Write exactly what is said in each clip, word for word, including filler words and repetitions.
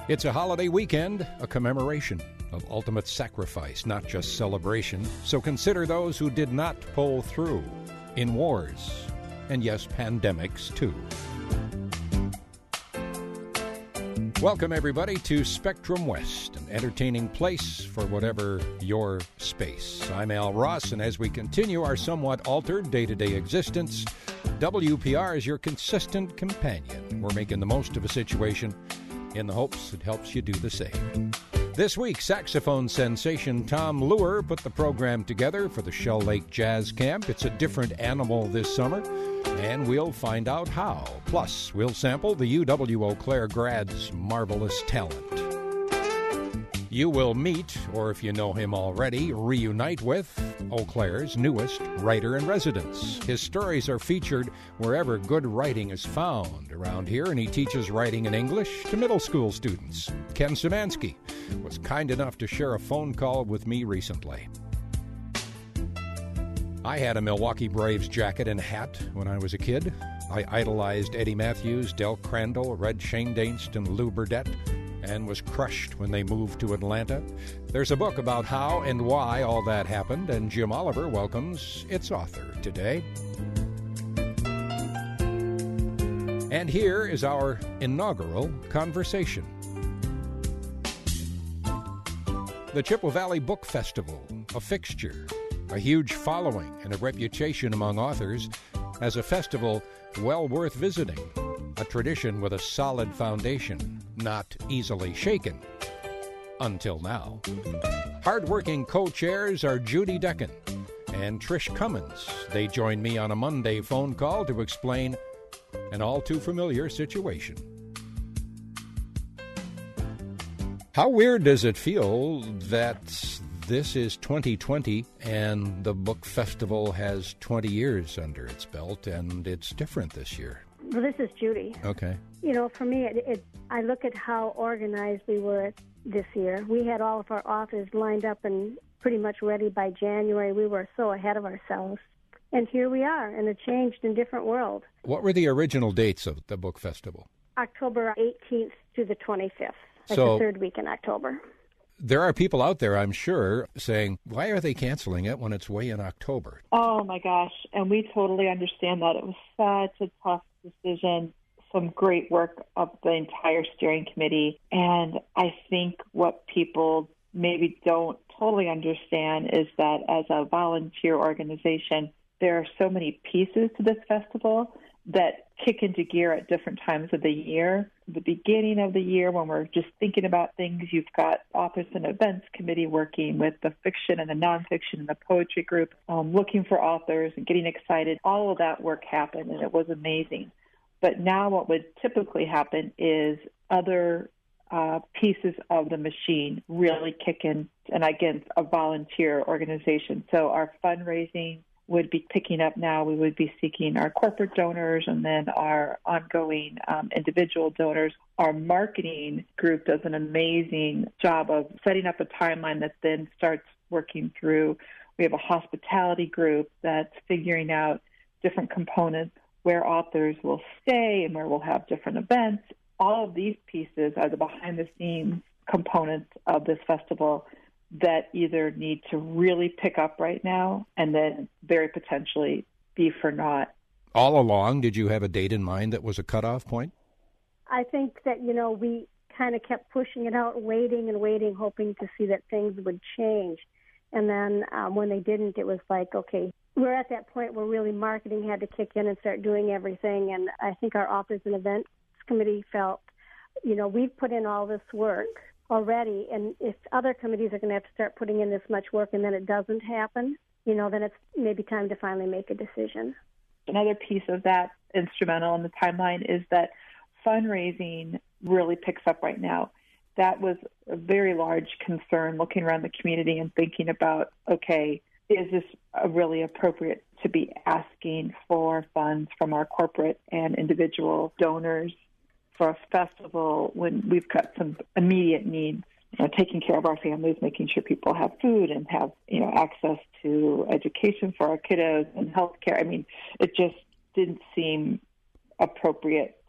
It's a holiday weekend, a commemoration of ultimate sacrifice, not just celebration. So consider those who did not pull through in wars, and yes, pandemics too. Welcome, everybody, to Spectrum West, an entertaining place for whatever your space. I'm Al Ross, and as we continue our somewhat altered day-to-day existence, W P R is your consistent companion. We're making the most of a situation in the hopes it helps you do the same. This week, saxophone sensation Tom Leuer put the program together for the Shell Lake Jazz Camp. It's a different animal this summer, and we'll find out how. Plus, we'll sample the U W-Eau Claire grad's marvelous talent. You will meet, or if you know him already, reunite with Eau Claire's newest writer-in-residence. His stories are featured wherever good writing is found around here, and he teaches writing in English to middle school students. Ken Szymanski was kind enough to share a phone call with me recently. I had a Milwaukee Braves jacket and hat when I was a kid. I idolized Eddie Matthews, Del Crandall, read Shane Dainst, and Lou Burdett, and was crushed when they moved to Atlanta. There's a book about how and why all that happened, and Jim Oliver welcomes its author today. And here is our inaugural conversation. The Chippewa Valley Book Festival, a fixture, a huge following, and a reputation among authors as a festival well worth visiting. A tradition with a solid foundation, not easily shaken. Until now. Hardworking co-chairs are Judy Decken and Trish Cummins. They join me on a Monday phone call to explain an all-too-familiar situation. How weird does it feel that this is twenty twenty and the book festival has twenty years under its belt and it's different this year? Well, this is Judy. Okay. You know, for me, it, it, I look at how organized we were this year. We had all of our authors lined up and pretty much ready by January. We were so ahead of ourselves. And here we are in a changed and different world. What were the original dates of the book festival? October eighteenth to the twenty-fifth. That's so, the third week in October. There are people out there, I'm sure, saying, why are they canceling it when it's way in October? Oh, my gosh. And we totally understand that. It was such a tough decision, some great work of the entire steering committee. And I think what people maybe don't totally understand is that as a volunteer organization, there are so many pieces to this festival that kick into gear at different times of the year. The beginning of the year, when we're just thinking about things, you've got Authors and Events Committee working with the fiction and the nonfiction and the poetry group, um, looking for authors and getting excited. All of that work happened, and it was amazing. But now what would typically happen is other uh, pieces of the machine really kick in, and again, a volunteer organization. So our fundraising would be picking up now. We would be seeking our corporate donors and then our ongoing um, individual donors. Our marketing group does an amazing job of setting up a timeline that then starts working through. We have a hospitality group that's figuring out different components where authors will stay and where we'll have different events. All of these pieces are the behind-the-scenes components of this festival that either need to really pick up right now and then very potentially be for naught. All along, did you have a date in mind that was a cutoff point? I think that, you know, we kind of kept pushing it out, waiting and waiting, hoping to see that things would change. And then um, when they didn't, it was like, okay, we're at that point where really marketing had to kick in and start doing everything. And I think our Authors and Events Committee felt, you know, we've put in all this work already, and if other committees are going to have to start putting in this much work and then it doesn't happen, you know, then it's maybe time to finally make a decision. Another piece of that instrumental in the timeline is that fundraising really picks up right now. That was a very large concern, looking around the community and thinking about, okay, is this really appropriate to be asking for funds from our corporate and individual donors for a festival when we've got some immediate needs, you know, taking care of our families, making sure people have food and have, you know, access to education for our kiddos and health care. I mean, it just didn't seem appropriate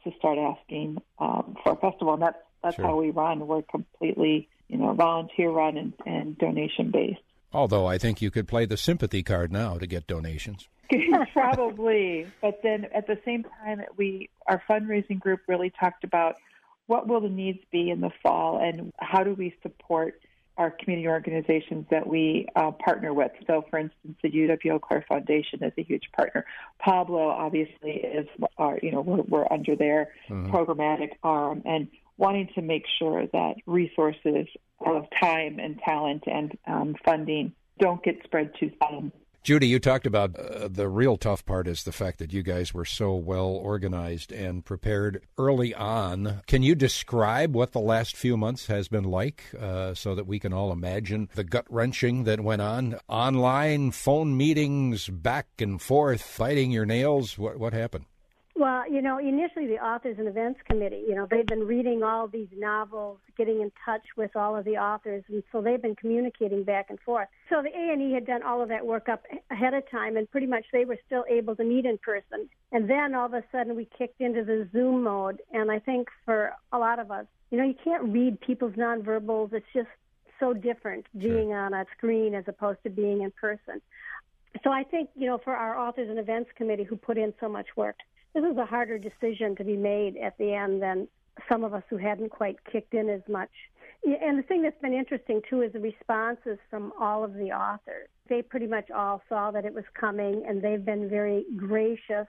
to start asking um, for a festival. And that's, that's Sure. how we run. We're completely, you know, volunteer run and, and donation based. Although I think you could play the sympathy card now to get donations. Probably. But then at the same time, we our fundraising group really talked about what will the needs be in the fall and how do we support our community organizations that we uh, partner with. So, for instance, the U W Eau Claire Foundation is a huge partner. Pablo, obviously, is our, you know, we're, we're under their mm-hmm. programmatic arm, and wanting to make sure that resources of time and talent and um, funding don't get spread too thin. Judy, you talked about uh, the real tough part is the fact that you guys were so well organized and prepared early on. Can you describe what the last few months has been like uh, so that we can all imagine the gut-wrenching that went on? Online, phone meetings, back and forth, biting your nails. What, what happened? Well, you know, initially the Authors and Events Committee, you know, they've been reading all these novels, getting in touch with all of the authors, and so they've been communicating back and forth. So the A and E had done all of that work up ahead of time, and pretty much they were still able to meet in person. And then all of a sudden we kicked into the Zoom mode, and I think for a lot of us, you know, you can't read people's nonverbals. It's just so different being sure. on a screen as opposed to being in person. So I think, you know, for our Authors and Events Committee who put in so much work, this is a harder decision to be made at the end than some of us who hadn't quite kicked in as much. And the thing that's been interesting, too, is the responses from all of the authors. They pretty much all saw that it was coming, and they've been very gracious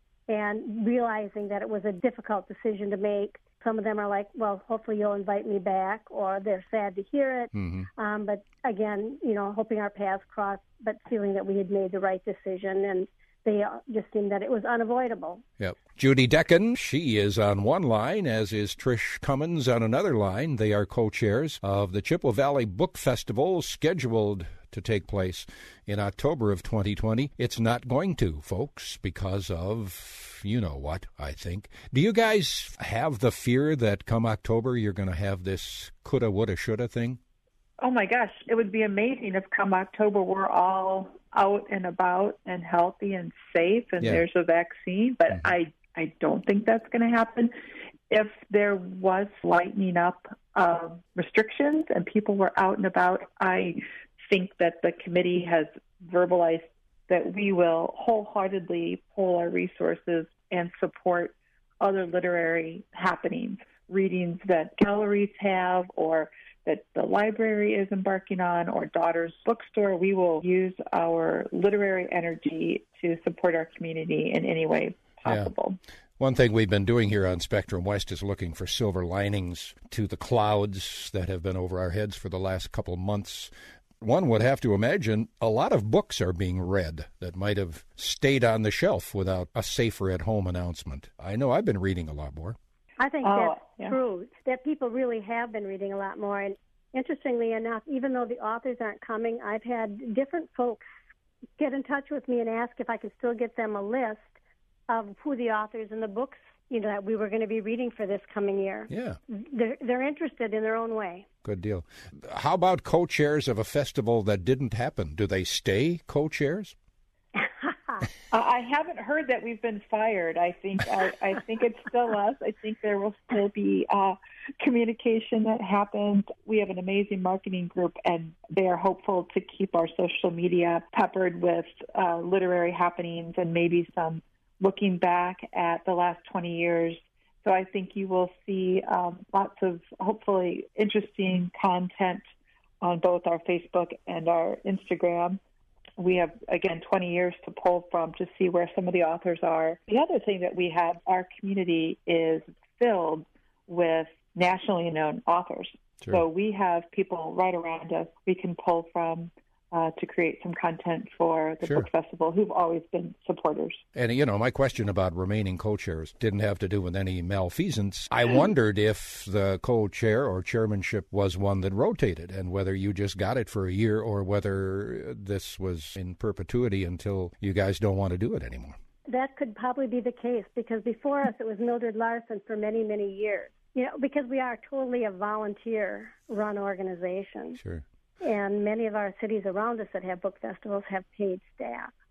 and realizing that it was a difficult decision to make. Some of them are like, well, hopefully you'll invite me back, or they're sad to hear it. Mm-hmm. Um, but again, you know, hoping our paths crossed, but feeling that we had made the right decision, and they just seemed that it was unavoidable. Yep. Judy Decken, she is on one line, as is Trish Cummins on another line. They are co-chairs of the Chippewa Valley Book Festival, scheduled to take place in October of twenty twenty. It's not going to, folks, because of, you know what, I think. Do you guys have the fear that come October you're going to have this coulda, woulda, shoulda thing? Oh, my gosh. It would be amazing if come October we're all out and about and healthy and safe and yeah. there's a vaccine. But mm-hmm. I, I don't think that's going to happen. If there was lightening up of restrictions and people were out and about, I think that the committee has verbalized that we will wholeheartedly pull our resources and support other literary happenings, readings that galleries have or that the library is embarking on, or Daughter's Bookstore. We will use our literary energy to support our community in any way possible. Yeah. One thing we've been doing here on Spectrum West is looking for silver linings to the clouds that have been over our heads for the last couple of months. One would have to imagine a lot of books are being read that might have stayed on the shelf without a safer at home announcement. I know I've been reading a lot more. I think oh, that's yeah. true, that people really have been reading a lot more. And interestingly enough, even though the authors aren't coming, I've had different folks get in touch with me and ask if I could still get them a list of who the authors and the books, you know, that we were going to be reading for this coming year. Yeah. They're, they're interested in their own way. Good deal. How about co-chairs of a festival that didn't happen? Do they stay co-chairs? Uh, I haven't heard that we've been fired. I think I, I think it's still us. I think there will still be uh, communication that happens. We have an amazing marketing group, and they are hopeful to keep our social media peppered with uh, literary happenings and maybe some looking back at the last twenty years. So I think you will see um, lots of hopefully interesting content on both our Facebook and our Instagram. We have, again, twenty years to pull from to see where some of the authors are. The other thing that we have, our community is filled with nationally known authors. Sure. So we have people right around us we can pull from uh, to create some content for the Sure. book festival who've always been supporters. And, you know, my question about remaining co-chairs didn't have to do with any malfeasance. I wondered if the co-chair or chairmanship was one that rotated and whether you just got it for a year or whether this was in perpetuity until you guys don't want to do it anymore. That could probably be the case because before us it was Mildred Larson for many, many years. You know, because we are totally a volunteer-run organization. Sure. And many of our cities around us that have book festivals have paid staff.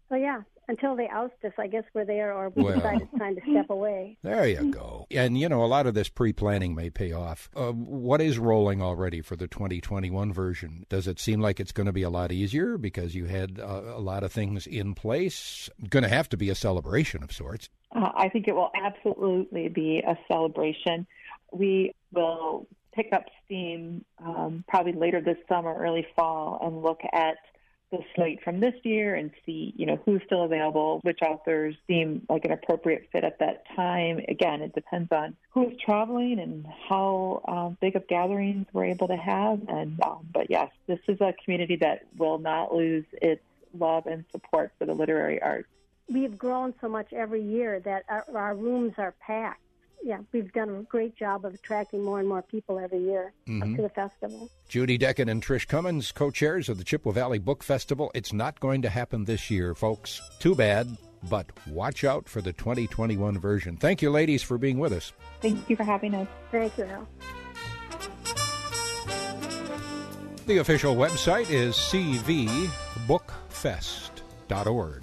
So, yeah, until they oust us, I guess we're there, or we well, decide it's time to step away. There you go. And, you know, a lot of this pre-planning may pay off. Uh, what is rolling already for the twenty twenty-one version? Does it seem like it's going to be a lot easier because you had uh, a lot of things in place? Going to have to be a celebration of sorts. Uh, I think it will absolutely be a celebration. We will pick up steam um, probably later this summer, early fall, and look at the slate from this year and see, you know, who's still available, which authors seem like an appropriate fit at that time. Again, it depends on who's traveling and how um, big of gatherings we're able to have. And um, but yes, this is a community that will not lose its love and support for the literary arts. We've grown so much every year that our, our rooms are packed. Yeah, we've done a great job of attracting more and more people every year mm-hmm. up to the festival. Judy Decken and Trish Cummins, co-chairs of the Chippewa Valley Book Festival. It's not going to happen this year, folks. Too bad, but watch out for the twenty twenty-one version. Thank you, ladies, for being with us. Thank you for having us. Thank you, Al. The official website is c v book fest dot org.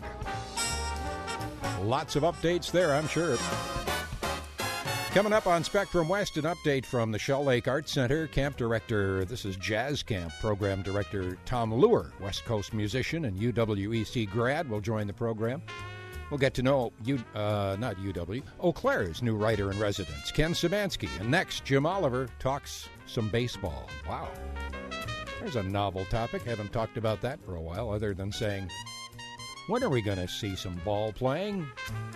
Lots of updates there, I'm sure. Coming up on Spectrum West, an update from the Shell Lake Arts Center. Camp director, this is Jazz Camp program director Tom Lure, West Coast musician and U W E C grad, will join the program. We'll get to know, U, uh, not U W, Eau Claire's new writer-in-residence, Ken Szymanski. And next, Jim Oliver talks some baseball. Wow. There's a novel topic. Haven't talked about that for a while, other than saying, when are we going to see some ball playing?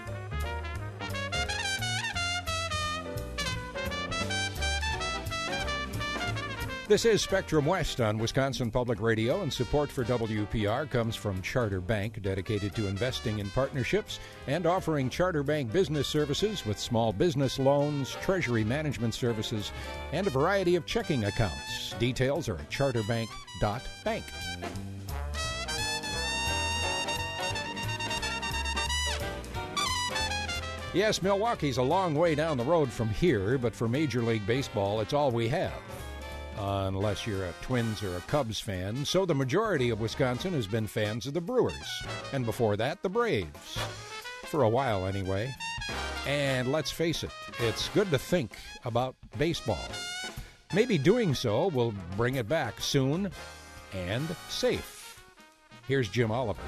This is Spectrum West on Wisconsin Public Radio, and support for W P R comes from Charter Bank, dedicated to investing in partnerships and offering Charter Bank business services with small business loans, treasury management services, and a variety of checking accounts. Details are at charter bank dot bank. Yes, Milwaukee's a long way down the road from here, but for Major League Baseball, it's all we have. Uh, unless you're a Twins or a Cubs fan. So the majority of Wisconsin has been fans of the Brewers. And before that, the Braves. For a while, anyway. And let's face it, it's good to think about baseball. Maybe doing so will bring it back soon and safe. Here's Jim Oliver.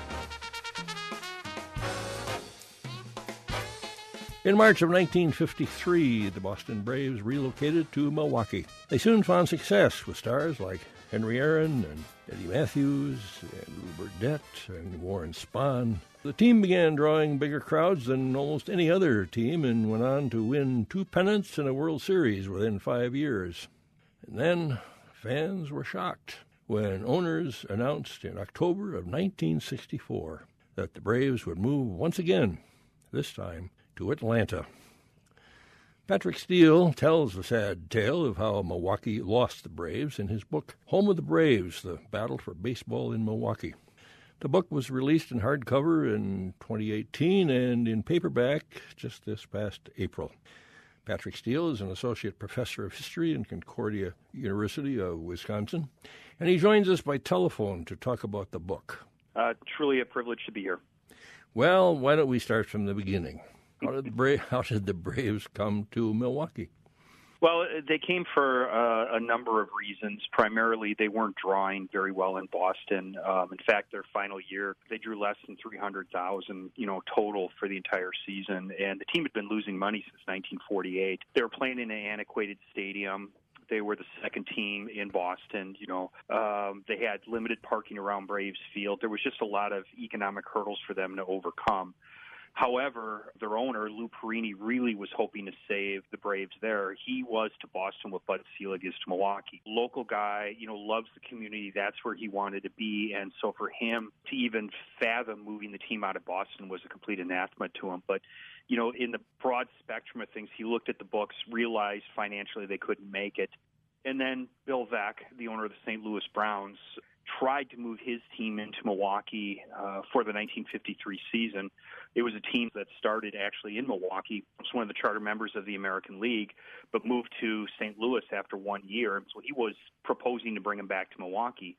In March of nineteen fifty-three, the Boston Braves relocated to Milwaukee. They soon found success with stars like Henry Aaron and Eddie Matthews and Lou Burdett and Warren Spahn. The team began drawing bigger crowds than almost any other team and went on to win two pennants and a World Series within five years. And then fans were shocked when owners announced in October of nineteen sixty-four that the Braves would move once again, this time to Atlanta. Patrick Steele tells the sad tale of how Milwaukee lost the Braves in his book, Home of the Braves, The Battle for Baseball in Milwaukee. The book was released in hardcover in twenty eighteen and in paperback just this past April. Patrick Steele is an associate professor of history in Concordia University of Wisconsin, and he joins us by telephone to talk about the book. Uh, truly a privilege to be here. Well, why don't we start from the beginning? How did the Bra- how did the Braves come to Milwaukee? Well, they came for uh, a number of reasons. Primarily, they weren't drawing very well in Boston. Um, in fact, their final year, they drew less than three hundred thousand, you know, total for the entire season. And the team had been losing money since nineteen forty-eight. They were playing in an antiquated stadium. They were the second team in Boston. You know, um, they had limited parking around Braves Field. There was just a lot of economic hurdles for them to overcome. However, their owner, Lou Perini, really was hoping to save the Braves there. He was to Boston what Bud Selig is to Milwaukee. Local guy, you know, loves the community. That's where he wanted to be. And so for him to even fathom moving the team out of Boston was a complete anathema to him. But, you know, in the broad spectrum of things, he looked at the books, realized financially they couldn't make it. And then Bill Veeck, the owner of the Saint Louis Browns, tried to move his team into Milwaukee uh, for the nineteen fifty-three season. It was a team that started actually in Milwaukee. It was one of the charter members of the American League, but moved to Saint Louis after one year. So he was proposing to bring him back to Milwaukee.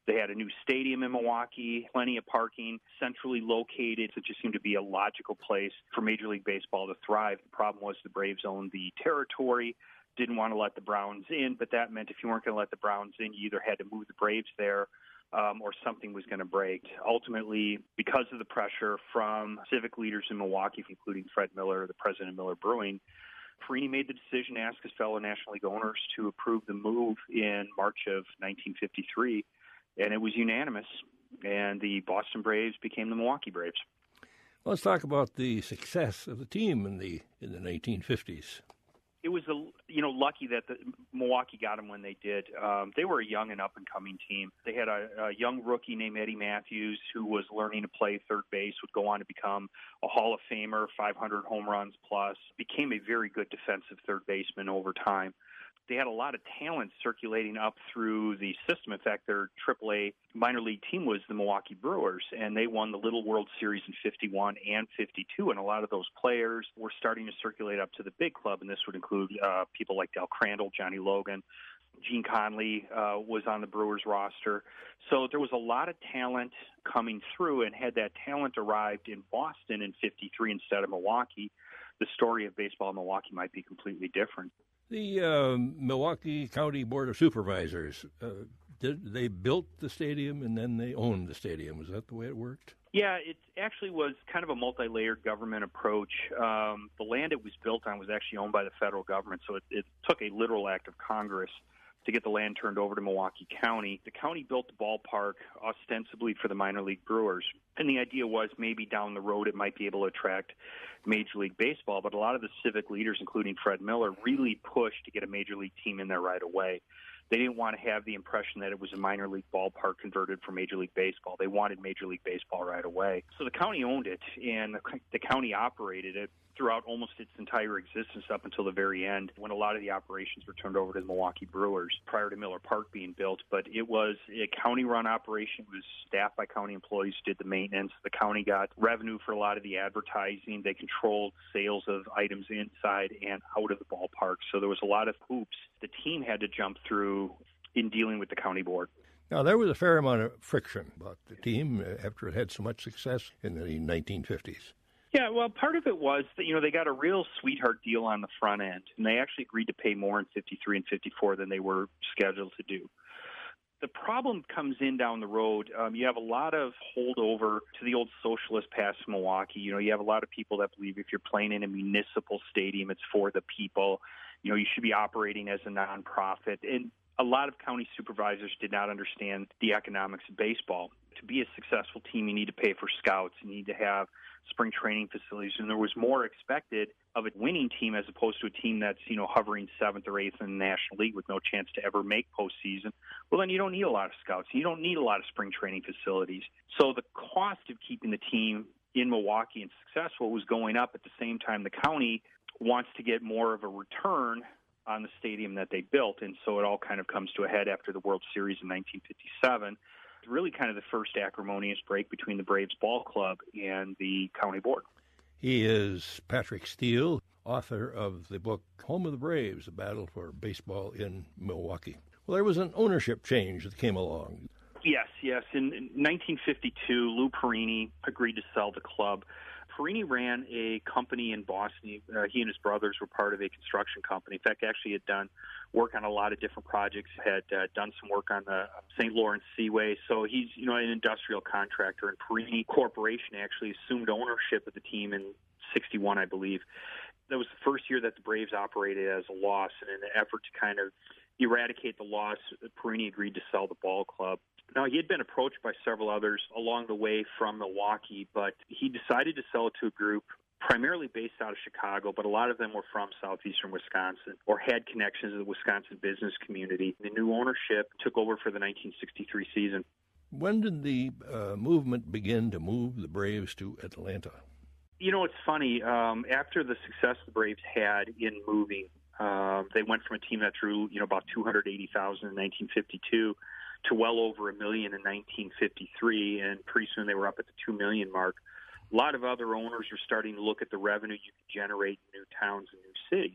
They had a new stadium in Milwaukee, plenty of parking, centrally located. So it just seemed to be a logical place for Major League Baseball to thrive. The problem was the Braves owned the territory, didn't want to let the Browns in, but that meant if you weren't going to let the Browns in, you either had to move the Braves there um, or something was going to break. Ultimately, because of the pressure from civic leaders in Milwaukee, including Fred Miller, the president of Miller Brewing, Perini made the decision to ask his fellow National League owners to approve the move in March of nineteen fifty-three, and it was unanimous, and the Boston Braves became the Milwaukee Braves. Let's talk about the success of the team in the in the nineteen fifties. It was a you know lucky that the Milwaukee got them when they did. Um, they were a young and up and coming team. They had a, a young rookie named Eddie Matthews who was learning to play third base, would go on to become a Hall of Famer, five hundred home runs plus, became a very good defensive third baseman over time. They had a lot of talent circulating up through the system. In fact, their triple A minor league team was the Milwaukee Brewers, and they won the Little World Series in fifty-one and fifty-two, and a lot of those players were starting to circulate up to the big club, and this would include uh, people like Del Crandall, Johnny Logan. Gene Conley uh, was on the Brewers roster. So there was a lot of talent coming through, and had that talent arrived in Boston in fifty-three instead of Milwaukee, the story of baseball in Milwaukee might be completely different. The uh, Milwaukee County Board of Supervisors, uh, did they built the stadium and then they owned the stadium? Was that the way it worked? Yeah, it actually was kind of a multi-layered government approach. Um, the land it was built on was actually owned by the federal government, so it, it took a literal act of Congress to get the land turned over to Milwaukee County. The county built the ballpark ostensibly for the minor league Brewers, and the idea was maybe down the road it might be able to attract Major League Baseball, but a lot of the civic leaders, including Fred Miller, really pushed to get a Major League team in there right away. They didn't want to have the impression that it was a minor league ballpark converted for Major League Baseball. They wanted Major League Baseball right away. So the county owned it, and the, the county operated it throughout almost its entire existence up until the very end, when a lot of the operations were turned over to the Milwaukee Brewers prior to Miller Park being built. But it was a county-run operation. It was staffed by county employees who did the maintenance. The county got revenue for a lot of the advertising. They controlled sales of items inside and out of the ballpark. So there was a lot of hoops the team had to jump through in dealing with the county board. Now, there was a fair amount of friction about the team after it had so much success in the nineteen fifties. Yeah, well, part of it was that, you know, they got a real sweetheart deal on the front end, and they actually agreed to pay more in fifty-three and fifty-four than they were scheduled to do. The problem comes in down the road. Um, you have a lot of holdover to the old socialist past of Milwaukee. You know, you have a lot of people that believe if you're playing in a municipal stadium, it's for the people. You know, you should be operating as a nonprofit. And a lot of county supervisors did not understand the economics of baseball. To be a successful team, you need to pay for scouts. You need to have spring training facilities, and there was more expected of a winning team as opposed to a team that's, you know, hovering seventh or eighth in the National League with no chance to ever make postseason. Well, then you don't need a lot of scouts. You don't need a lot of spring training facilities. So the cost of keeping the team in Milwaukee and successful was going up. At the same time, the county wants to get more of a return on the stadium that they built, and so it all kind of comes to a head after the World Series in nineteen fifty-seven. Really kind of the first acrimonious break between the Braves Ball Club and the county board. He is Patrick Steele, author of the book Home of the Braves, A Battle for Baseball in Milwaukee. Well, there was an ownership change that came along. Yes, yes. In nineteen fifty-two, Lou Perini agreed to sell the club. Perini ran a company in Boston. Uh, he and his brothers were part of a construction company. In fact, actually had done work on a lot of different projects, had uh, done some work on the Saint Lawrence Seaway. So he's, you know, an industrial contractor, and Perini Corporation actually assumed ownership of the team in sixty-one, I believe. That was the first year that the Braves operated as a loss, and in an effort to kind of eradicate the loss, Perini agreed to sell the ball club. Now, he had been approached by several others along the way from Milwaukee, but he decided to sell it to a group primarily based out of Chicago, but a lot of them were from southeastern Wisconsin or had connections to the Wisconsin business community. The new ownership took over for the nineteen sixty-three season. When did the uh, movement begin to move the Braves to Atlanta? You know, it's funny. Um, after the success the Braves had in moving, uh, they went from a team that drew, you know, about two hundred eighty thousand in nineteen fifty-two to well over a million in nineteen fifty-three, and pretty soon they were up at the two million mark. A lot of other owners are starting to look at the revenue you could generate in new towns and new cities.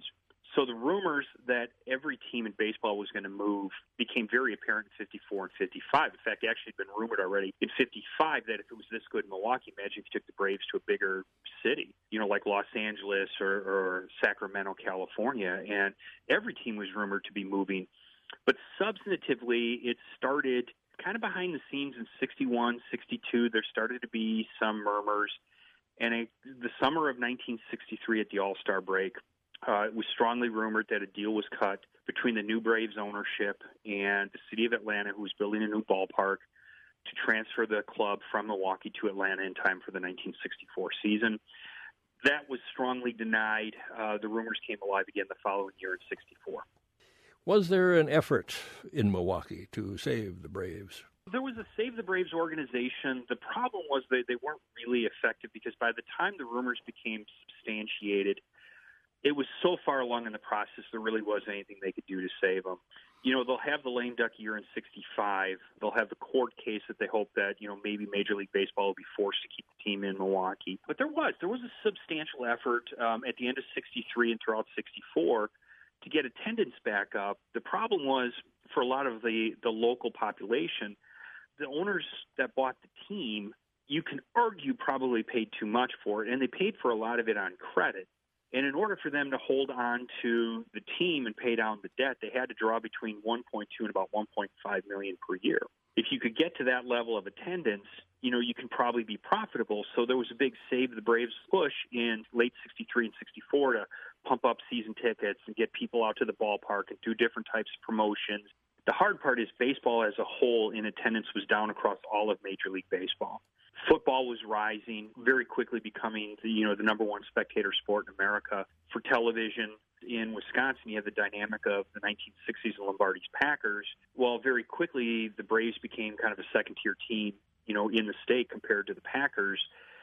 So the rumors that every team in baseball was going to move became very apparent in fifty-four and fifty-five. In fact, it actually had been rumored already in fifty-five that if it was this good in Milwaukee, imagine if you took the Braves to a bigger city, you know, like Los Angeles or, or Sacramento, California. And every team was rumored to be moving. But substantively, it started kind of behind the scenes in sixty-one, sixty-two. There started to be some murmurs. And it, the summer of nineteen sixty-three at the All-Star break, Uh, it was strongly rumored that a deal was cut between the new Braves ownership and the city of Atlanta, who was building a new ballpark, to transfer the club from Milwaukee to Atlanta in time for the nineteen sixty-four season. That was strongly denied. Uh, the rumors came alive again the following year in sixty-four. Was there an effort in Milwaukee to save the Braves? There was a Save the Braves organization. The problem was that they weren't really effective because by the time the rumors became substantiated, it was so far along in the process, there really wasn't anything they could do to save them. You know, they'll have the lame duck year in sixty-five. They'll have the court case that they hope that, you know, maybe Major League Baseball will be forced to keep the team in Milwaukee. But there was. There was a substantial effort um, at the end of sixty-three and throughout sixty-four to get attendance back up. The problem was, for a lot of the, the local population, the owners that bought the team, you can argue probably paid too much for it, and they paid for a lot of it on credit. And in order for them to hold on to the team and pay down the debt, they had to draw between one point two and about one point five million per year. If you could get to that level of attendance, you know, you can probably be profitable. So there was a big Save the Braves push in late sixty-three and sixty-four to pump up season tickets and get people out to the ballpark and do different types of promotions. The hard part is baseball as a whole in attendance was down across all of Major League Baseball. Football was rising, very quickly becoming the, you know, the number one spectator sport in America. For television in Wisconsin, you have the dynamic of the nineteen sixties Lombardi's Packers. Well, very quickly, the Braves became kind of a second-tier team, you know, in the state compared to the Packers.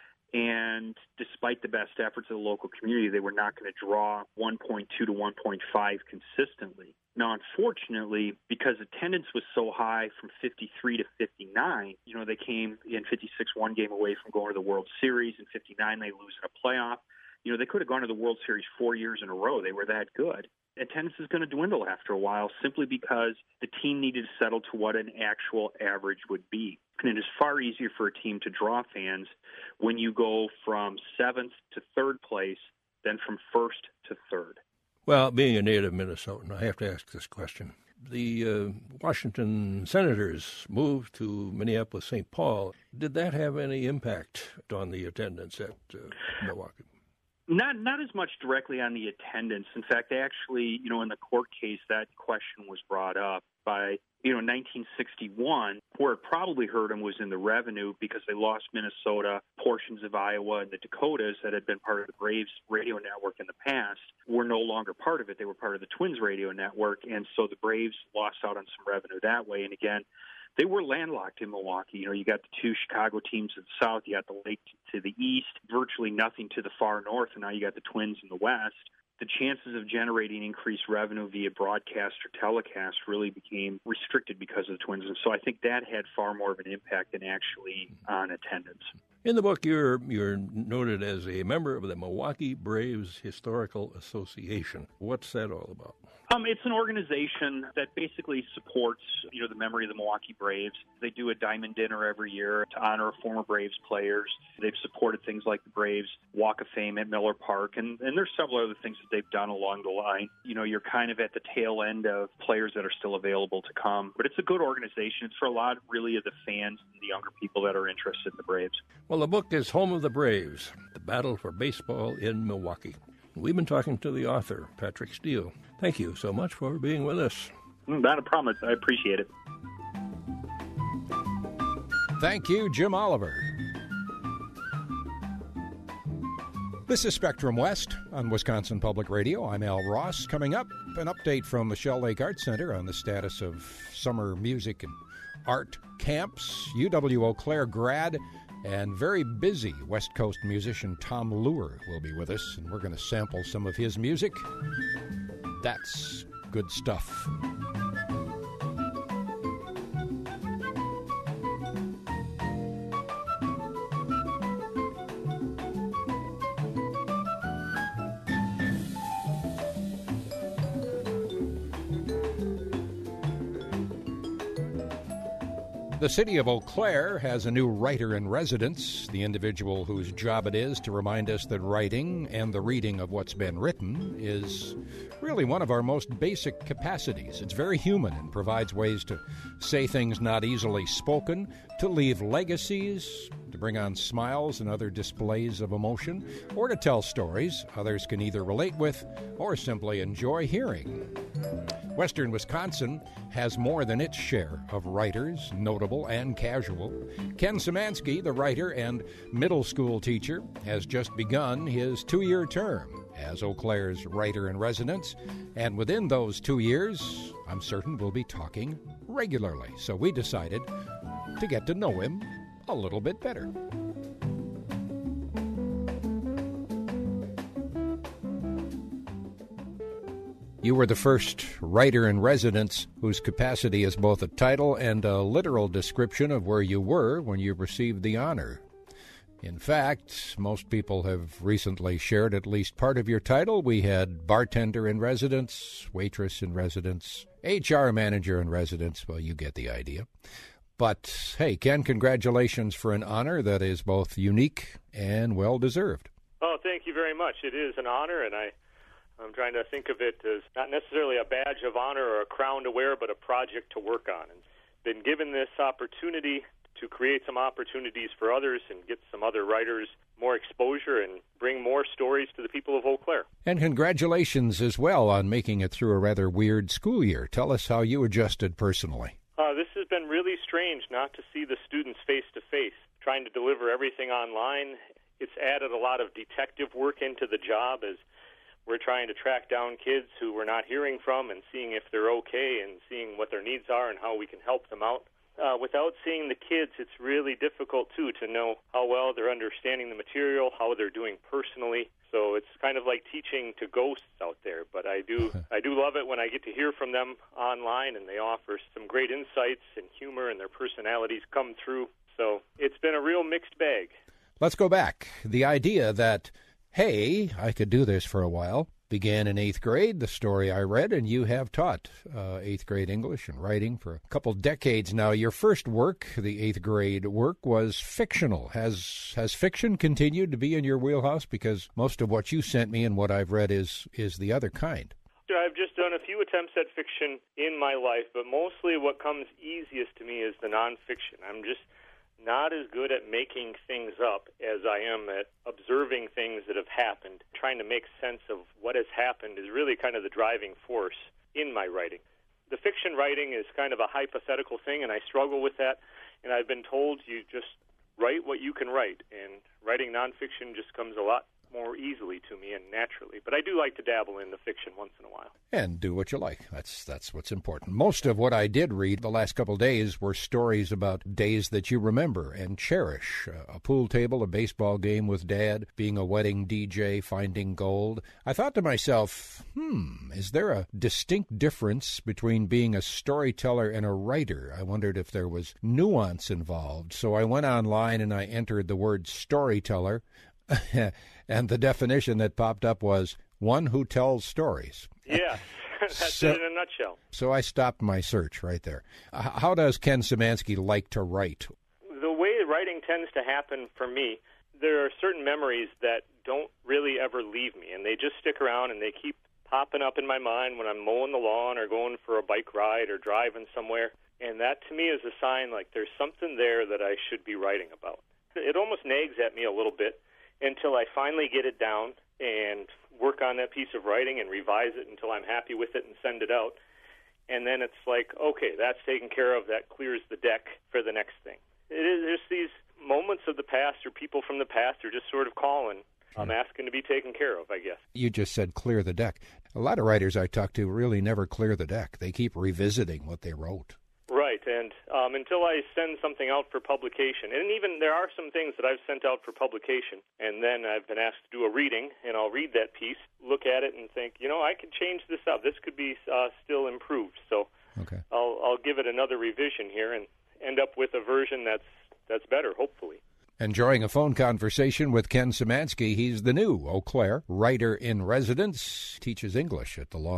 And despite the best efforts of the local community, they were not going to draw one point two to one point five consistently. Now, unfortunately, because attendance was so high from fifty-three to fifty-nine, you know, they came in fifty-six one game away from going to the World Series. In fifty-nine, they lose in a playoff. You know, they could have gone to the World Series four years in a row. They were that good. Attendance is going to dwindle after a while simply because the team needed to settle to what an actual average would be. And it is far easier for a team to draw fans when you go from seventh to third place than from first to third. Well, being a native Minnesotan, I have to ask this question. The uh, Washington Senators moved to Minneapolis, Saint Paul. Did that have any impact on the attendance at uh, Milwaukee? Not not as much directly on the attendance. In fact, actually, you know, in the court case, that question was brought up by, you know, nineteen sixty-one. Where it probably hurt them was in the revenue because they lost Minnesota, portions of Iowa, and the Dakotas that had been part of the Braves radio network in the past were no longer part of it. They were part of the Twins radio network, and so the Braves lost out on some revenue that way. And again, they were landlocked in Milwaukee. You know, you got the two Chicago teams to the south, you got the lake to the east, virtually nothing to the far north, and now you got the Twins in the west. The chances of generating increased revenue via broadcast or telecast really became restricted because of the Twins. And so I think that had far more of an impact than actually on attendance. In the book, you're you're noted as a member of the Milwaukee Braves Historical Association. What's that all about? Um, it's an organization that basically supports, you know, the memory of the Milwaukee Braves. They do a diamond dinner every year to honor former Braves players. They've supported things like the Braves Walk of Fame at Miller Park, and, and there's several other things that they've done along the line. You know, you're kind of at the tail end of players that are still available to come. But it's a good organization. It's for a lot, really, of the fans and the younger people that are interested in the Braves. Well, the book is Home of the Braves, The Battle for Baseball in Milwaukee. We've been talking to the author, Patrick Steele. Thank you so much for being with us. Not a promise. I appreciate it. Thank you, Jim Oliver. This is Spectrum West on Wisconsin Public Radio. I'm Al Ross. Coming up, an update from the Shell Lake Arts Center on the status of summer music and art camps. U W Eau Claire grad and very busy West Coast musician Tom Lure will be with us, and we're going to sample some of his music. That's good stuff. The city of Eau Claire has a new writer-in-residence, the individual whose job it is to remind us that writing and the reading of what's been written is really one of our most basic capacities. It's very human and provides ways to say things not easily spoken, to leave legacies, to bring on smiles and other displays of emotion, or to tell stories others can either relate with or simply enjoy hearing. Western Wisconsin has more than its share of writers, notable and casual. Ken Szymanski, the writer and middle school teacher, has just begun his two-year term as Eau Claire's writer-in-residence, and within those two years, I'm certain we'll be talking regularly. So we decided to get to know him a little bit better. You were the first writer-in-residence whose capacity is both a title and a literal description of where you were when you received the honor. In fact, most people have recently shared at least part of your title. We had bartender-in-residence, waitress-in-residence, H R manager-in-residence. Well, you get the idea. But, hey, Ken, congratulations for an honor that is both unique and well-deserved. Oh, thank you very much. It is an honor, and I... I'm trying to think of it as not necessarily a badge of honor or a crown to wear, but a project to work on. And been given this opportunity to create some opportunities for others and get some other writers more exposure and bring more stories to the people of Eau Claire. And congratulations as well on making it through a rather weird school year. Tell us how you adjusted personally. Uh, this has been really strange not to see the students face-to-face, trying to deliver everything online. It's added a lot of detective work into the job as we're trying to track down kids who we're not hearing from and seeing if they're okay and seeing what their needs are and how we can help them out. Uh, without seeing the kids, it's really difficult, too, to know how well they're understanding the material, how they're doing personally. So it's kind of like teaching to ghosts out there. But I do I do love it when I get to hear from them online, and they offer some great insights and humor, and their personalities come through. So it's been a real mixed bag. Let's go back. The idea that, hey, I could do this for a while, began in eighth grade, the story I read, and you have taught uh, eighth grade English and writing for a couple decades now. Your first work, the eighth grade work, was fictional. Has has fiction continued to be in your wheelhouse? Because most of what you sent me and what I've read is is the other kind. I've just done a few attempts at fiction in my life, but mostly what comes easiest to me is the nonfiction. I'm just not as good at making things up as I am at observing things that have happened. Trying to make sense of what has happened is really kind of the driving force in my writing. The fiction writing is kind of a hypothetical thing, and I struggle with that. And I've been told you just write what you can write, and writing nonfiction just comes a lot more easily to me and naturally. But I do like to dabble in the fiction once in a while. And do what you like. That's that's what's important. Most of what I did read the last couple of days were stories about days that you remember and cherish. Uh, a pool table, a baseball game with Dad, being a wedding D J, finding gold. I thought to myself, hmm, is there a distinct difference between being a storyteller and a writer? I wondered if there was nuance involved. So I went online and I entered the word storyteller. And the definition that popped up was one who tells stories. Yeah, that's so, it in a nutshell. So I stopped my search right there. How does Ken Szymanski like to write? The way writing tends to happen for me, there are certain memories that don't really ever leave me, and they just stick around and they keep popping up in my mind when I'm mowing the lawn or going for a bike ride or driving somewhere. And that to me is a sign like there's something there that I should be writing about. It almost nags at me a little bit until I finally get it down and work on that piece of writing and revise it until I'm happy with it and send it out. And then it's like, okay, that's taken care of. That clears the deck for the next thing. It is just these moments of the past or people from the past are just sort of calling. I'm asking to be taken care of, I guess. You just said clear the deck. A lot of writers I talk to really never clear the deck. They keep revisiting what they wrote. Right, and um, until I send something out for publication, and even there are some things that I've sent out for publication, and then I've been asked to do a reading, and I'll read that piece, look at it, and think, you know, I could change this up. This could be uh, still improved. So okay. I'll, I'll give it another revision here and end up with a version that's that's better, hopefully. Enjoying a phone conversation with Ken Szymanski. He's the new Eau Claire writer-in-residence, teaches English at the Long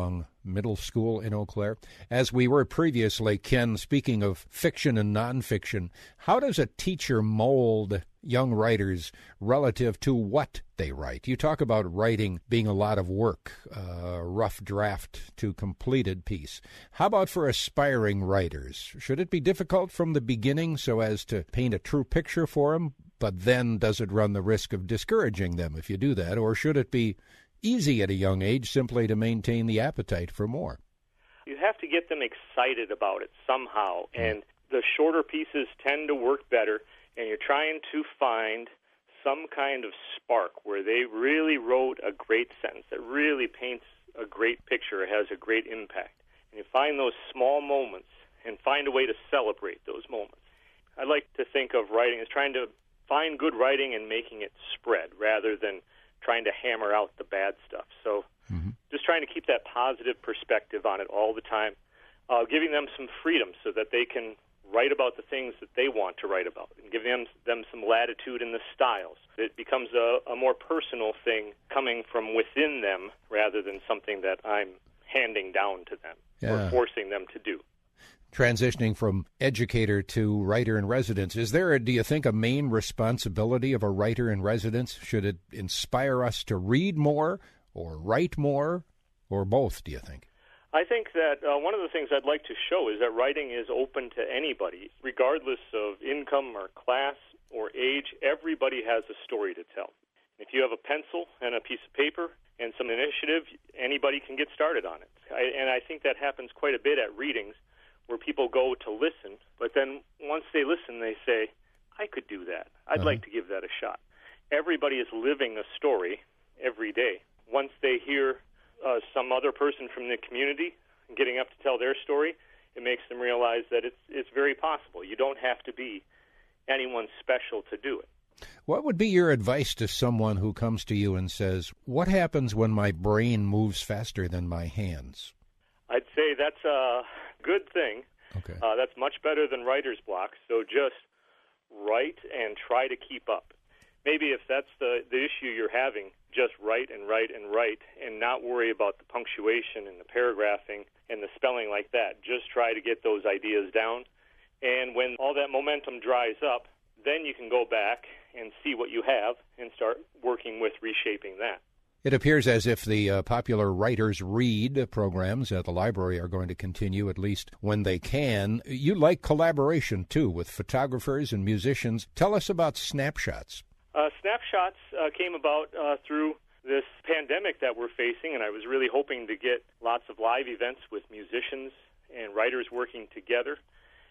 Middle School in Eau Claire. As we were previously, Ken, speaking of fiction and nonfiction, how does a teacher mold young writers relative to what they write? You talk about writing being a lot of work, uh, rough draft to completed piece. How about for aspiring writers? Should it be difficult from the beginning so as to paint a true picture for them? But then does it run the risk of discouraging them if you do that? Or should it be easy at a young age simply to maintain the appetite for more? You have to get them excited about it somehow, and the shorter pieces tend to work better, and you're trying to find some kind of spark where they really wrote a great sentence that really paints a great picture, has a great impact. And you find those small moments and find a way to celebrate those moments. I like to think of writing as trying to find good writing and making it spread rather than trying to hammer out the bad stuff. So mm-hmm. just trying to keep that positive perspective on it all the time, uh, giving them some freedom so that they can write about the things that they want to write about and giving them, them some latitude in the styles. It becomes a, a more personal thing coming from within them rather than something that I'm handing down to them yeah. or forcing them to do. Transitioning from educator to writer-in-residence, is there, a, do you think, a main responsibility of a writer-in-residence? Should it inspire us to read more or write more, or both, do you think? I think that uh, one of the things I'd like to show is that writing is open to anybody, regardless of income or class or age. Everybody has a story to tell. If you have a pencil and a piece of paper and some initiative, anybody can get started on it. I, and I think that happens quite a bit at readings, where people go to listen, but then once they listen, they say, I could do that. I'd uh-huh. like to give that a shot. Everybody is living a story every day. Once they hear uh, some other person from the community getting up to tell their story, it makes them realize that it's it's very possible. You don't have to be anyone special to do it. What would be your advice to someone who comes to you and says, what happens when my brain moves faster than my hands? I'd say that's a good thing. Okay. Uh, that's much better than writer's block. So just write and try to keep up. Maybe if that's the, the issue you're having, just write and write and write and not worry about the punctuation and the paragraphing and the spelling like that. Just try to get those ideas down. And when all that momentum dries up, then you can go back and see what you have and start working with reshaping that. It appears as if the uh, popular Writers Read programs at the library are going to continue, at least when they can. You like collaboration, too, with photographers and musicians. Tell us about Snapshots. Uh, Snapshots uh, came about uh, through this pandemic that we're facing, and I was really hoping to get lots of live events with musicians and writers working together.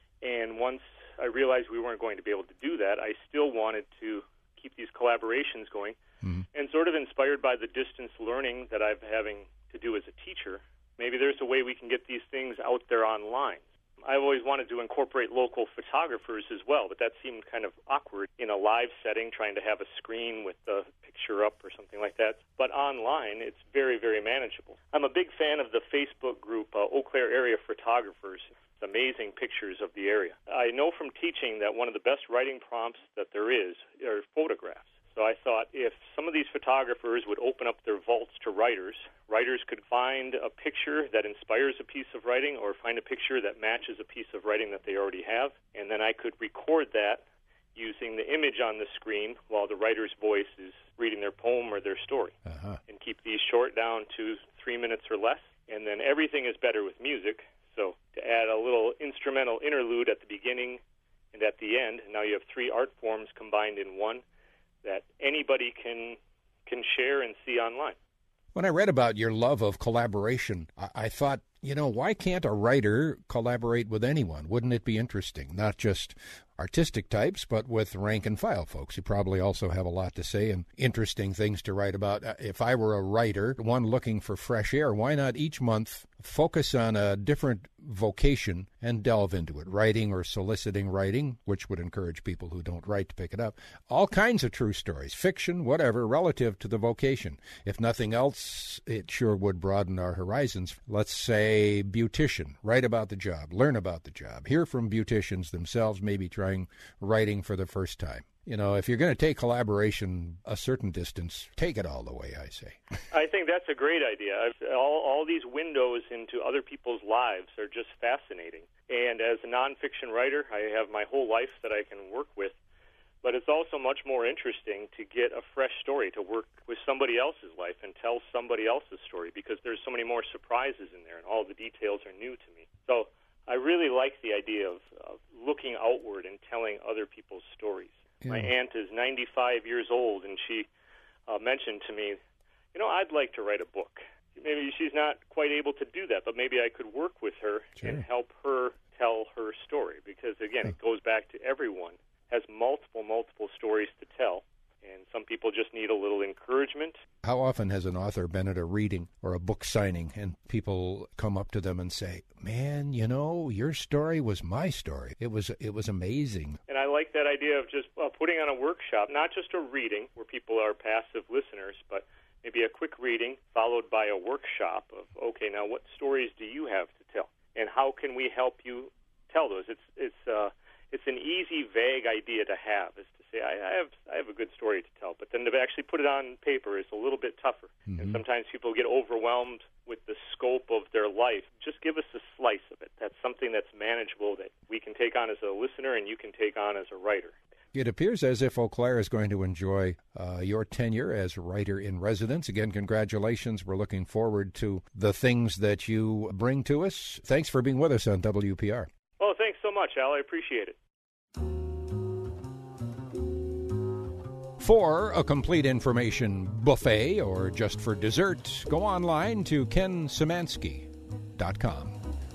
And once I realized we weren't going to be able to do that, I still wanted to keep these collaborations going. Mm-hmm. And sort of inspired by the distance learning that I'm having to do as a teacher, maybe there's a way we can get these things out there online. I've always wanted to incorporate local photographers as well, but that seemed kind of awkward in a live setting, trying to have a screen with the picture up or something like that. But online, it's very, very manageable. I'm a big fan of the Facebook group, uh, Eau Claire Area Photographers. It's amazing pictures of the area. I know from teaching that one of the best writing prompts that there is are photographs. So I thought if some of these photographers would open up their vaults to writers, writers could find a picture that inspires a piece of writing or find a picture that matches a piece of writing that they already have, and then I could record that using the image on the screen while the writer's voice is reading their poem or their story, uh-huh. and keep these short down to three minutes or less. And then everything is better with music, so to add a little instrumental interlude at the beginning and at the end, now you have three art forms combined in one that anybody can can share and see online. When I read about your love of collaboration, I, I thought, you know, why can't a writer collaborate with anyone? Wouldn't it be interesting? Not just artistic types, but with rank-and-file folks who probably also have a lot to say and interesting things to write about. If I were a writer, one looking for fresh air, why not each month focus on a different vocation and delve into it? Writing or soliciting writing, which would encourage people who don't write to pick it up. All kinds of true stories, fiction, whatever, relative to the vocation. If nothing else, it sure would broaden our horizons. Let's say beautician, write about the job, learn about the job, hear from beauticians themselves, maybe trying writing for the first time. you know, if you're going to take collaboration a certain distance, take it all the way, I say. I think that's a great idea. I've, all, all these windows into other people's lives are just fascinating. And as a nonfiction writer, I have my whole life that I can work with. But it's also much more interesting to get a fresh story, to work with somebody else's life and tell somebody else's story, because there's so many more surprises in there and all the details are new to me. So I really like the idea of, of looking outward and telling other people's stories. Yeah. My aunt is ninety-five years old, and she uh, mentioned to me, you know, I'd like to write a book. Maybe she's not quite able to do that, but maybe I could work with her sure. and help her tell her story, because, again, it goes back to everyone has multiple, multiple stories to tell, and some people just need a little encouragement. How often has an author been at a reading or a book signing and people come up to them and say, man, you know, your story was my story. It was it was amazing. And I like that idea of just uh, putting on a workshop, not just a reading where people are passive listeners, but maybe a quick reading followed by a workshop of, okay, now what stories do you have to tell? And how can we help you tell those? It's it's uh, It's an easy, vague idea to have, is to say, I, I have I have a good story to tell. But then to actually put it on paper is a little bit tougher. Mm-hmm. And sometimes people get overwhelmed with the scope of their life. Just give us a slice of it. That's something that's manageable that we can take on as a listener and you can take on as a writer. It appears as if Eau Claire is going to enjoy uh, your tenure as writer-in-residence. Again, congratulations. We're looking forward to the things that you bring to us. Thanks for being with us on W P R. Oh, thanks so much, Al. I appreciate it. For a complete information buffet or just for dessert, go online to ken szymanski dot com.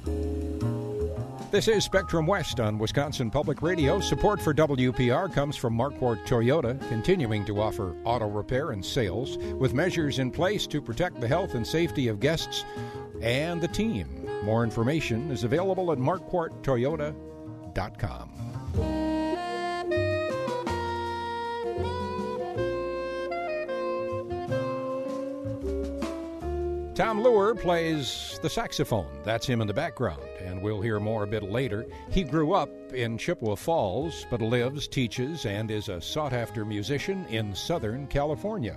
This is Spectrum West on Wisconsin Public Radio. Support for W P R comes from Marquardt Toyota, continuing to offer auto repair and sales with measures in place to protect the health and safety of guests and the team. More information is available at marquardt toyota dot com. Tom Lure plays the saxophone. That's him in the background, and we'll hear more a bit later. He grew up in Chippewa Falls, but lives, teaches, and is a sought-after musician in Southern California.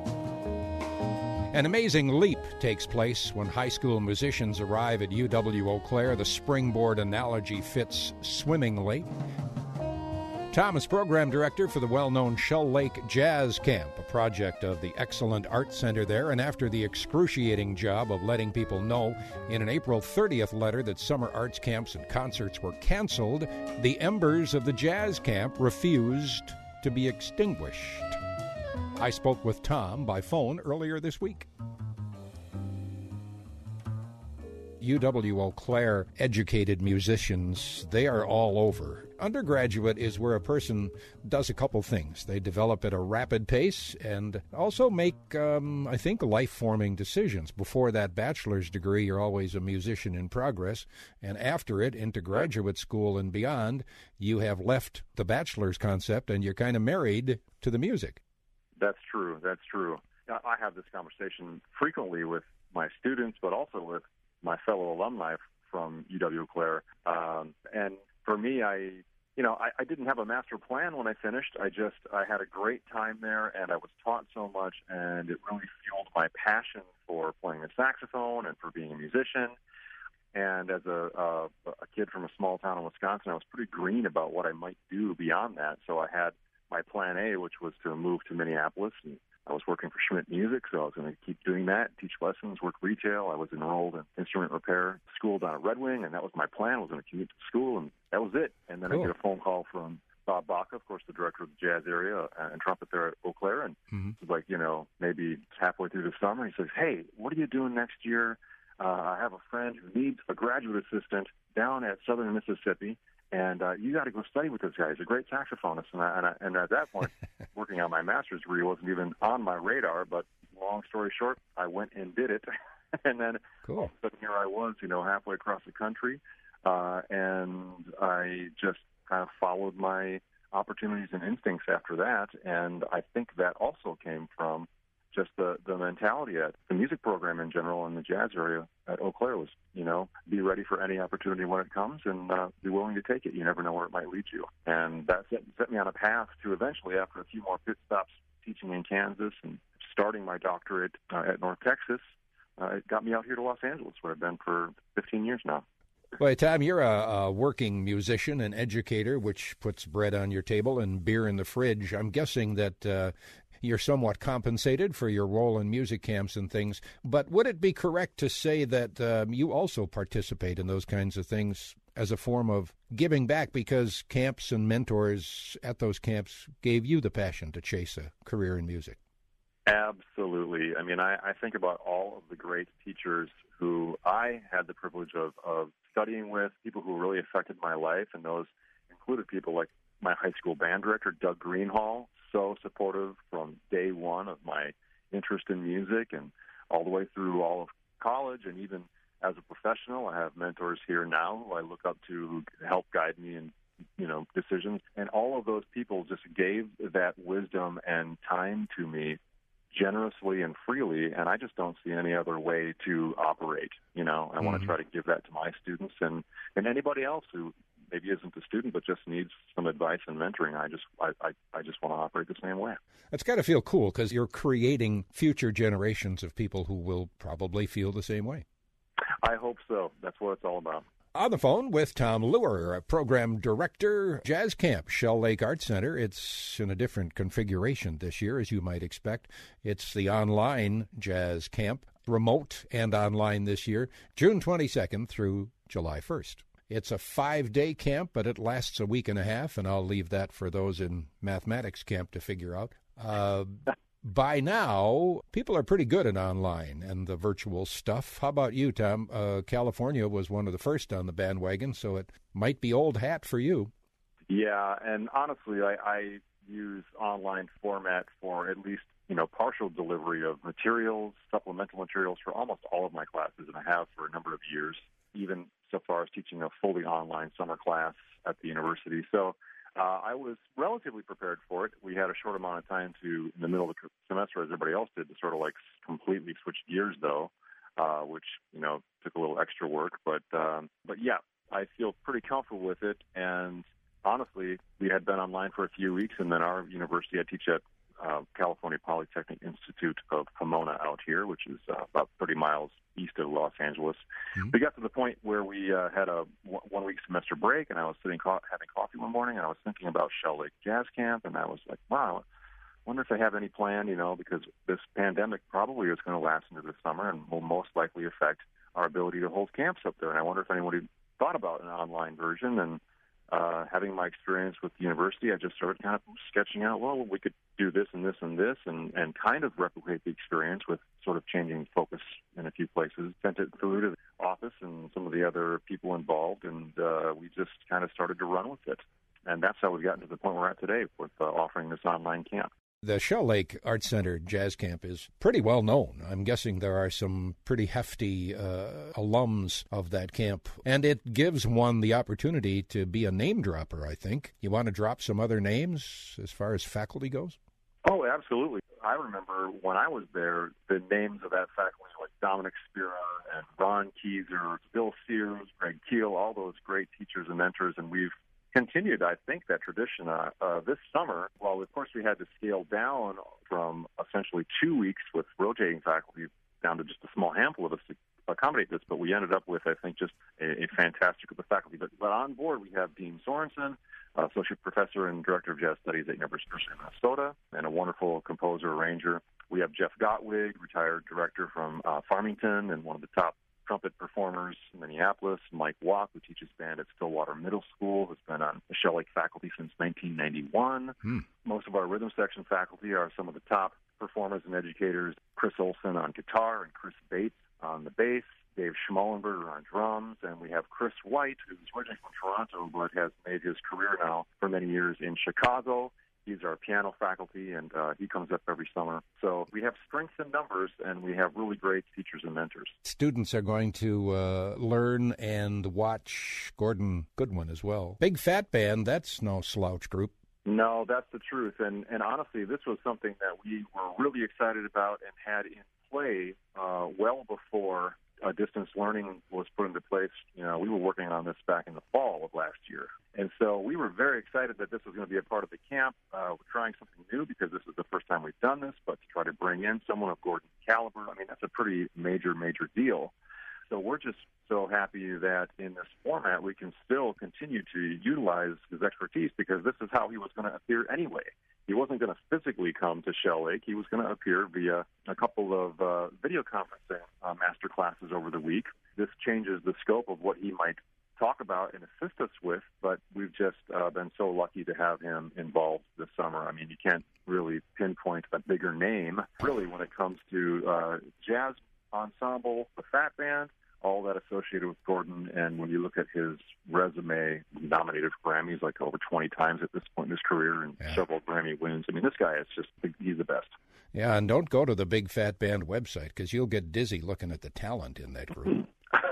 An amazing leap takes place when high school musicians arrive at U W Eau Claire. The springboard analogy fits swimmingly. Tom is program director for the well-known Shell Lake Jazz Camp, a project of the excellent art center there, and after the excruciating job of letting people know in an April thirtieth letter that summer arts camps and concerts were canceled, the embers of the jazz camp refused to be extinguished. I spoke with Tom by phone earlier this week. U W Eau Claire educated musicians, they are all over. Undergraduate is where a person does a couple things. They develop at a rapid pace and also make, um, I think, life-forming decisions. Before that bachelor's degree, you're always a musician in progress. And after it, into graduate school and beyond, you have left the bachelor's concept and you're kind of married to the music. That's true. That's true. I have this conversation frequently with my students, but also with my fellow alumni from U W Eau Claire. Um, and for me, I, you know, I, I didn't have a master plan when I finished. I just, I had a great time there, and I was taught so much, and it really fueled my passion for playing the saxophone and for being a musician. And as a, a, a kid from a small town in Wisconsin, I was pretty green about what I might do beyond that. So I had my plan A, which was to move to Minneapolis, and I was working for Schmidt Music, so I was going to keep doing that, teach lessons, work retail. I was enrolled in instrument repair school down at Red Wing, and that was my plan. I was going to commute to school, and that was it. And then cool. I get a phone call from Bob Baca, of course, the director of the jazz area uh, and trumpet there at Eau Claire, and mm-hmm. it was like, you know, maybe halfway through the summer, he says, hey, what are you doing next year? Uh, I have a friend who needs a graduate assistant down at Southern Mississippi, and uh, you got to go study with this guy. He's a great saxophonist. And, I, and, I, and at that point, working on my master's degree wasn't even on my radar. But long story short, I went and did it. and then cool. all of a sudden here I was, you know, halfway across the country. Uh, and I just kind of followed my opportunities and instincts after that. And I think that also came from just the, the mentality at the music program in general in the jazz area at Eau Claire was, you know, be ready for any opportunity when it comes and uh, be willing to take it. You never know where it might lead you. And that set, set me on a path to eventually, after a few more pit stops teaching in Kansas and starting my doctorate uh, at North Texas, uh, it got me out here to Los Angeles, where I've been for fifteen years now. Well, Tom, you're a, a working musician and educator, which puts bread on your table and beer in the fridge. I'm guessing that uh, you're somewhat compensated for your role in music camps and things. But would it be correct to say that um, you also participate in those kinds of things as a form of giving back, because camps and mentors at those camps gave you the passion to chase a career in music? Absolutely. I mean, I, I think about all of the great teachers who I had the privilege of, of studying with, people who really affected my life, and those included people like my high school band director, Doug Greenhall, so supportive from day one of my interest in music and all the way through all of college. And even as a professional, I have mentors here now who I look up to who help guide me in, you know, decisions. And all of those people just gave that wisdom and time to me generously and freely, and I just don't see any other way to operate. You know, I mm-hmm. want to try to give that to my students and, and anybody else who maybe isn't a student but just needs some advice and mentoring. I just I, I, I just want to operate the same way. That's got to feel cool, because you're creating future generations of people who will probably feel the same way. I hope so. That's what it's all about. On the phone with Tom Luer, Program Director, Jazz Camp, Shell Lake Arts Center. It's in a different configuration this year, as you might expect. It's the online Jazz Camp, remote and online this year, June twenty-second through July first. It's a five-day camp, but it lasts a week and a half, and I'll leave that for those in mathematics camp to figure out. Uh, By now, people are pretty good at online and the virtual stuff. How about you, Tom? Uh, California was one of the first on the bandwagon, so it might be old hat for you. Yeah, and honestly, I, I use online format for at least, you know, partial delivery of materials, supplemental materials for almost all of my classes, and I have for a number of years, even so far as teaching a fully online summer class at the university. So Uh, I was relatively prepared for it. We had a short amount of time to, in the middle of the semester, as everybody else did, to sort of like completely switch gears, though, uh, which, you know, took a little extra work. But, um, but yeah, I feel pretty comfortable with it. And honestly, we had been online for a few weeks, and then our university, I teach at uh, California Polytechnic Institute of Pomona out here, which is uh, about thirty miles east of Los Angeles. Mm-hmm. We got to the point where we uh, had a one-week semester break, and I was sitting co- having coffee one morning, and I was thinking about Shell Lake Jazz Camp, and I was like, wow, I wonder if they have any plan, you know, because this pandemic probably is going to last into the summer and will most likely affect our ability to hold camps up there. And I wonder if anybody thought about an online version. And uh, having my experience with the university, I just started kind of sketching out, well, we could do this and this and this, and, and kind of replicate the experience with sort of changing focus in a few places. Sent it through to the office and some of the other people involved, and uh, we just kind of started to run with it. And that's how we've gotten to the point we're at today with uh, offering this online camp. The Shell Lake Arts Center Jazz Camp is pretty well known. I'm guessing there are some pretty hefty uh, alums of that camp, and it gives one the opportunity to be a name dropper, I think. You want to drop some other names as far as faculty goes? Oh, absolutely. I remember when I was there, the names of that faculty like Dominic Spira and Ron Keyser, Bill Sears, Greg Keel, all those great teachers and mentors, and we've continued, I think, that tradition uh, uh, this summer. While, of course, we had to scale down from essentially two weeks with rotating faculty down to just a small handful of us to accommodate this, but we ended up with, I think, just a, a fantastic group of faculty. But, but on board, we have Dean Sorensen, uh, Associate Professor and Director of Jazz Studies at University of Minnesota, and a wonderful composer, arranger. We have Jeff Gottwig, retired director from uh, Farmington and one of the top trumpet performers in Minneapolis. Mike Walk, who teaches band at Stillwater Middle School, has been on the Shell Lake faculty since nineteen ninety-one. Hmm. Most of our rhythm section faculty are some of the top performers and educators. Chris Olson on guitar and Chris Bates on the bass, Dave Schmallenberger on drums, and we have Chris White, who's originally from Toronto but has made his career now for many years in Chicago. He's our piano faculty, and uh, he comes up every summer. So we have strength in numbers, and we have really great teachers and mentors. Students are going to uh, learn and watch Gordon Goodwin as well. Big Fat Band, that's no slouch group. No, that's the truth. And and honestly, this was something that we were really excited about and had in play uh, well before uh, distance learning was put into place. You know, we were working on this back in the fall of last year. And so we were very excited that this was going to be a part of the camp. Uh, we're trying something new because this is the first time we've done this, but to try to bring in someone of Gordon's caliber, I mean, that's a pretty major, major deal. So we're just so happy that in this format we can still continue to utilize his expertise, because this is how he was going to appear anyway. He wasn't going to physically come to Shell Lake. He was going to appear via a couple of uh, video conferencing uh, master classes over the week. This changes the scope of what he might talk about and assist us with, but we've just uh, been so lucky to have him involved this summer. I mean, you can't really pinpoint a bigger name, really, when it comes to uh, jazz ensemble, the Fat Band, all that associated with Gordon. And when you look at his resume, nominated for Grammys like over twenty times at this point in his career, and yeah. several Grammy wins. I mean, this guy is just, he's the best. Yeah, and don't go to the Big Fat Band website, because you'll get dizzy looking at the talent in that group.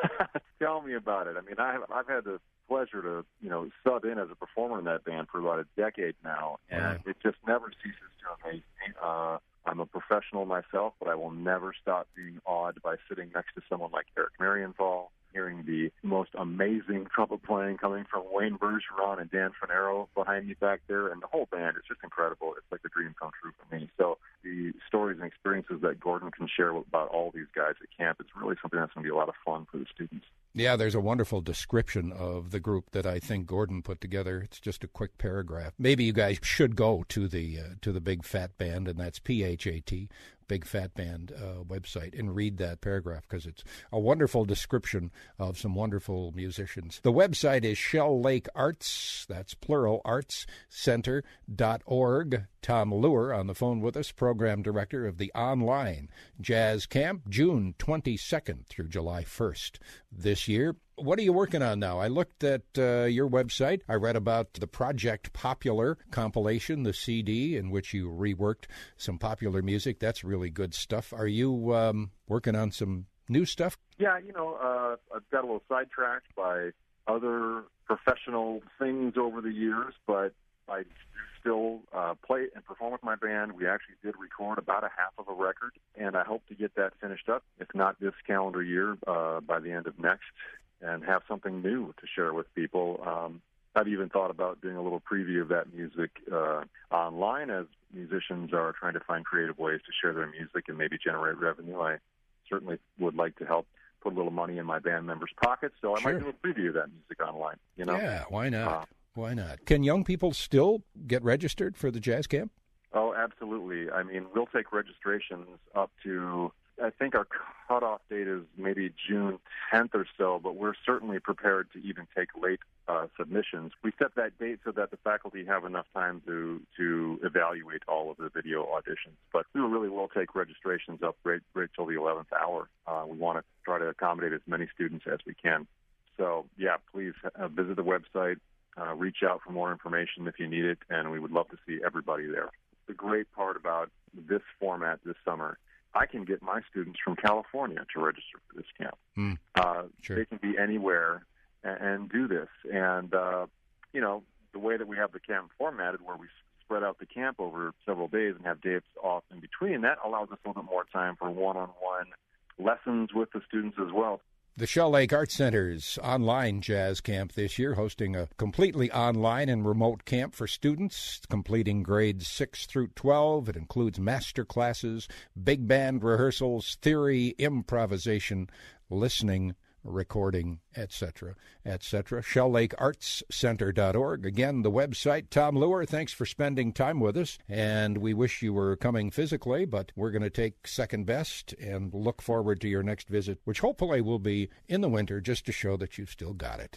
Tell me about it. I mean, I've, I've had the pleasure to, you know, sub in as a performer in that band for about a decade now, and wow. it just never ceases to amaze me. Uh, I'm a professional myself, but I will never stop being awed by sitting next to someone like Eric Marienthal, hearing the most amazing trumpet playing coming from Wayne Bergeron and Dan Fanaro behind me back there, and the whole band is just incredible. It's like a dream come true for me. So the stories and experiences that Gordon can share about all these guys at camp is really something that's going to be a lot of fun for the students. Yeah, there's a wonderful description of the group that I think Gordon put together. It's just a quick paragraph. Maybe you guys should go to the uh, to the Big Fat Band, and that's P H A T, Big Fat Band uh, website, and read that paragraph, because it's a wonderful description of some wonderful musicians. The website is Shell Lake Arts, that's plural, arts center dot org. Tom Lure on the phone with us, program director of the online jazz camp, June twenty-second through July first this year. What are you working on now? I looked at uh, your website. I read about the Project Popular compilation, the C D, in which you reworked some popular music. That's really good stuff. Are you um, working on some new stuff? Yeah, you know, uh, I've got a little sidetracked by other professional things over the years, but I still uh, play and perform with my band. We actually did record about a half of a record, and I hope to get that finished up, if not this calendar year, uh, by the end of next, and have something new to share with people. Um, I've even thought about doing a little preview of that music uh, online, as musicians are trying to find creative ways to share their music and maybe generate revenue. I certainly would like to help put a little money in my band members' pockets, so I sure. might do a preview of that music online. You know? Yeah, why not? Uh, Why not? Can young people still get registered for the jazz camp? Oh, absolutely. I mean, we'll take registrations up to, I think our cutoff date is maybe June tenth or so, but we're certainly prepared to even take late uh, submissions. We set that date so that the faculty have enough time to, to evaluate all of the video auditions. But we really will take registrations up right, right till the eleventh hour. Uh, we want to try to accommodate as many students as we can. So, yeah, please uh, visit the website. Uh, reach out for more information if you need it, and we would love to see everybody there. The great part about this format this summer, I can get my students from California to register for this camp. Mm, uh, sure. They can be anywhere and, and do this. And, uh, you know, the way that we have the camp formatted, where we spread out the camp over several days and have days off in between, that allows us a little bit more time for one-on-one lessons with the students as well. The Shell Lake Arts Center's online jazz camp this year, hosting a completely online and remote camp for students completing grades six through twelve. It includes master classes, big band rehearsals, theory, improvisation, listening, recording, et cetera, et cetera. Shell Lake Arts Center dot org. Again, the website. Tom Lure, thanks for spending time with us, and we wish you were coming physically, but we're going to take second best and look forward to your next visit, which hopefully will be in the winter, just to show that you've still got it.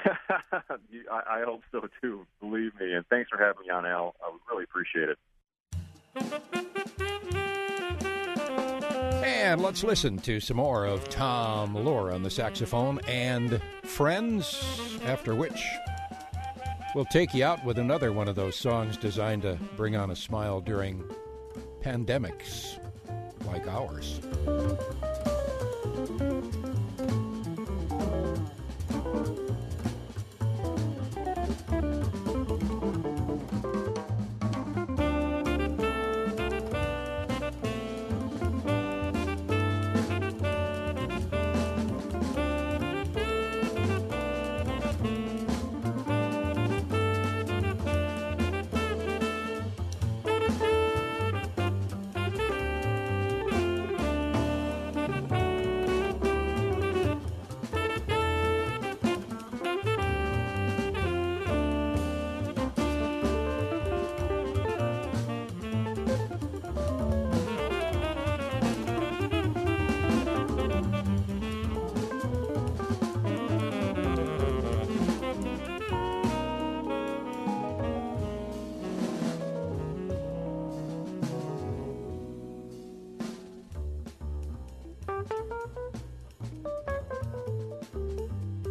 I, I hope so, too, believe me, and thanks for having me on, Al. I really appreciate it. And let's listen to some more of Tom Lure on the saxophone and Friends, after which we'll take you out with another one of those songs designed to bring on a smile during pandemics like ours.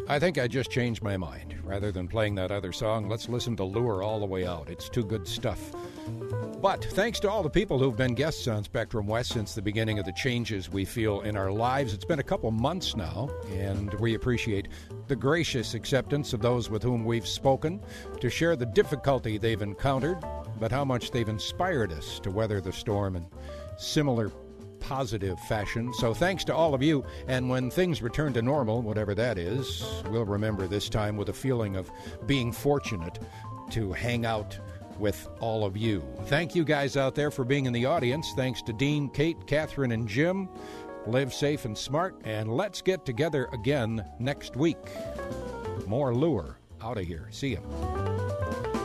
I think I just changed my mind. Rather than playing that other song, let's listen to Lure all the way out. It's too good stuff. But thanks to all the people who've been guests on Spectrum West since the beginning of the changes we feel in our lives. It's been a couple months now, and we appreciate the gracious acceptance of those with whom we've spoken to share the difficulty they've encountered, but how much they've inspired us to weather the storm in similar positive fashion. So thanks to all of you, and when things return to normal, whatever that is, we'll remember this time with a feeling of being fortunate to hang out with all of you. Thank you guys out there for being in the audience. Thanks to Dean, Kate, Catherine, and Jim. Live safe and smart, and let's get together again next week. More Lure out of here. See ya.